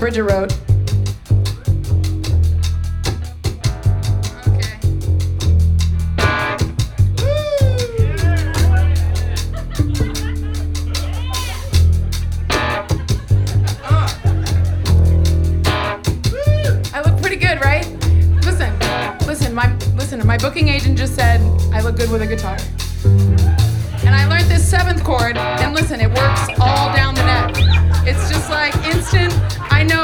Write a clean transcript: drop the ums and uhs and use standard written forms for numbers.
Bridget wrote. Okay. I look pretty good, right? Listen, my booking agent just said I look good with a guitar. And I learned this 7th chord, and listen, it works all down the neck. It's just like instant, I know